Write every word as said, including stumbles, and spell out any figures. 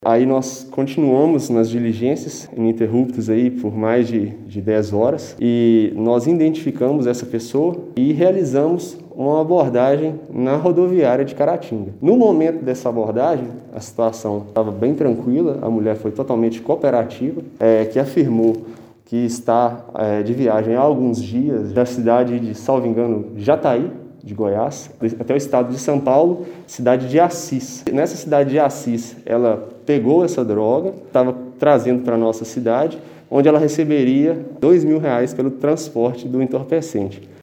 Aí nós continuamos nas diligências ininterruptas aí por mais de, de dez horas e nós identificamos essa pessoa e realizamos uma abordagem na rodoviária de Caratinga. No momento dessa abordagem, a situação estava bem tranquila, a mulher foi totalmente cooperativa, é, que afirmou que está é, de viagem há alguns dias da cidade de, salvo engano, Jataí, de Goiás, até o estado de São Paulo, cidade de Assis. Nessa cidade de Assis, ela pegou essa droga, estava trazendo para a nossa cidade, onde ela receberia dois mil reais pelo transporte do entorpecente.